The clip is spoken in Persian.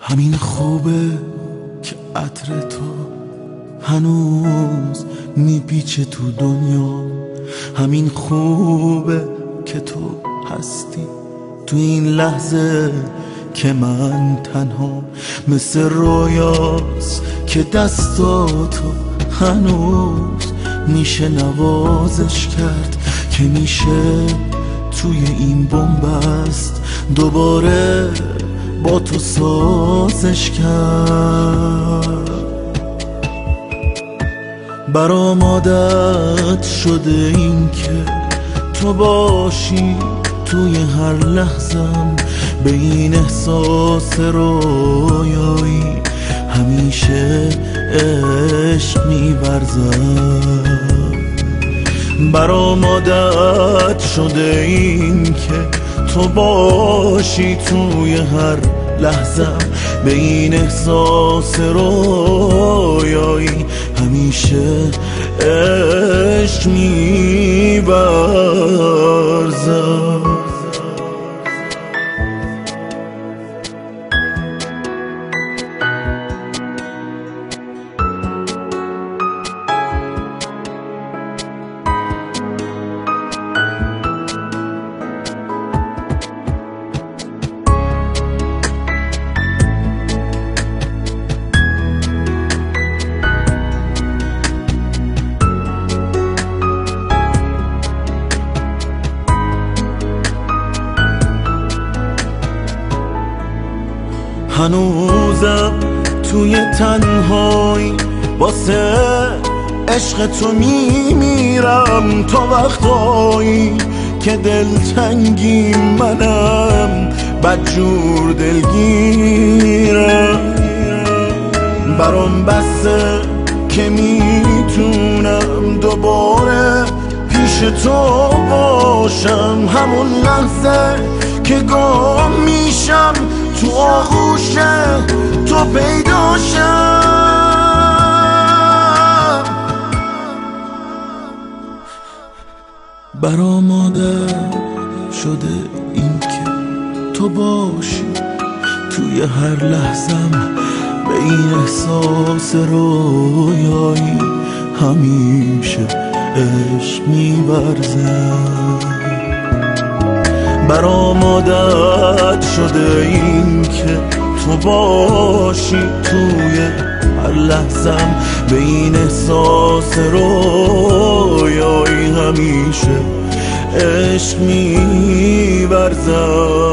همین خوبه که عطر تو هنوز میپیچه تو دنیا. همین خوبه که تو هستی تو این لحظه که من تنها. مثل رویاست که دستاتو هنوز میشه نوازش کرد، که میشه توی این بنبست دوباره با تو سازش کرد. برام عادت شده این که تو باشی توی هر لحظم، به این احساس رویایی همیشه عشق می‌ورزم. برام عادت شده این که تو باشی توی هر لحظم، به این احساس رویایی همیشه عشق می‌ورزم. هنوزم توی تنهایی واسه عشق تو میمیرم. تا وقتایی که دلتنگی منم بدجور دلگیرم. برام بسه که میتونم دوباره پیش تو باشم، همون لحظه که گم میشم تو آغوش تو پیداشم. برام عادت شده این که تو باشی توی هر لحظم، به این احساس رویایی همیشه عشق می‌ورزم. برام عادت شده این که تو باشی توی هر لحظم، به این احساس رویایی همیشه عشق می‌ورزم.